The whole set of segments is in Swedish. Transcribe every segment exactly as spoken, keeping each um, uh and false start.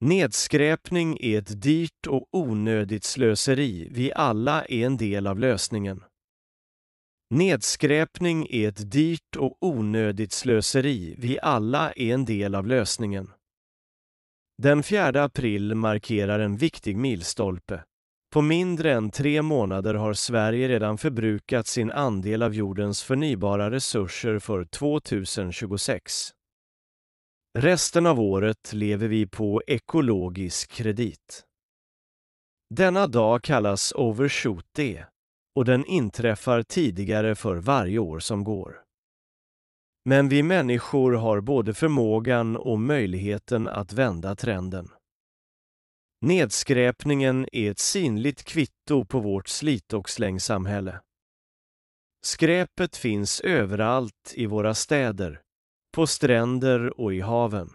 Nedskräpning är ett dyrt och onödigt slöseri. Vi alla är en del av lösningen. Nedskräpning är ett dyrt och onödigt slöseri. Vi alla är en del av lösningen. Den fjärde april markerar en viktig milstolpe. På mindre än tre månader har Sverige redan förbrukat sin andel av jordens förnybara resurser för tjugohundratjugosex. Resten av året lever vi på ekologisk kredit. Denna dag kallas Overshoot Day och den inträffar tidigare för varje år som går. Men vi människor har både förmågan och möjligheten att vända trenden. Nedskräpningen är ett synligt kvitto på vårt slit- och slängsamhälle. Skräpet finns överallt i våra städer, på stränder och i haven.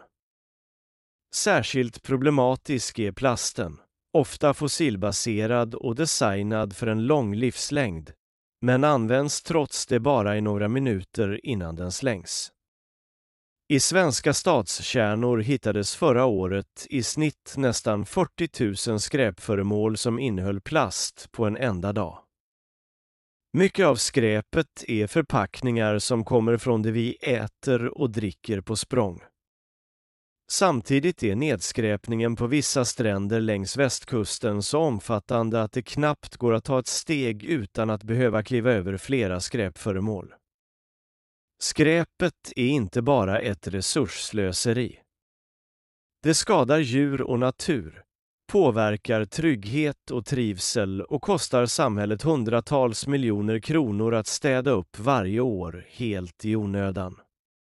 Särskilt problematisk är plasten, ofta fossilbaserad och designad för en lång livslängd, men används trots det bara i några minuter innan den slängs. I svenska stadskärnor hittades förra året i snitt nästan fyrtio tusen skräpföremål som innehöll plast på en enda dag. Mycket av skräpet är förpackningar som kommer från det vi äter och dricker på språng. Samtidigt är nedskräpningen på vissa stränder längs västkusten så omfattande att det knappt går att ta ett steg utan att behöva kliva över flera skräpföremål. Skräpet är inte bara ett resursslöseri. Det skadar djur och natur, påverkar trygghet och trivsel och kostar samhället hundratals miljoner kronor att städa upp varje år helt i onödan.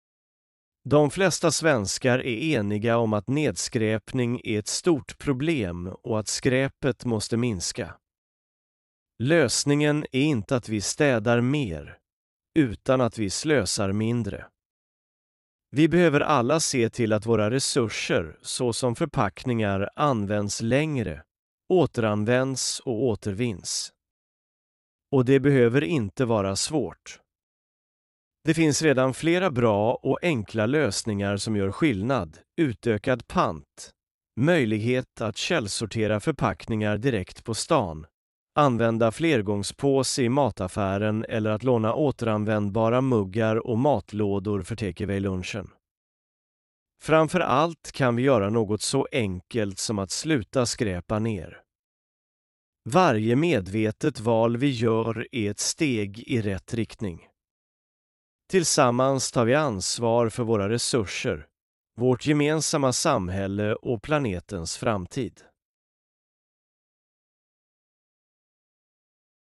De flesta svenskar är eniga om att nedskräpning är ett stort problem och att skräpet måste minska. Lösningen är inte att vi städar mer, utan att vi slösar mindre. Vi behöver alla se till att våra resurser, såsom förpackningar, används längre, återanvänds och återvinns. Och det behöver inte vara svårt. Det finns redan flera bra och enkla lösningar som gör skillnad: utökad pant, möjlighet att källsortera förpackningar direkt på stan, använda flergångspåse i mataffären eller att låna återanvändbara muggar och matlådor för takeaway-lunchen. Framför allt kan vi göra något så enkelt som att sluta skräpa ner. Varje medvetet val vi gör är ett steg i rätt riktning. Tillsammans tar vi ansvar för våra resurser, vårt gemensamma samhälle och planetens framtid.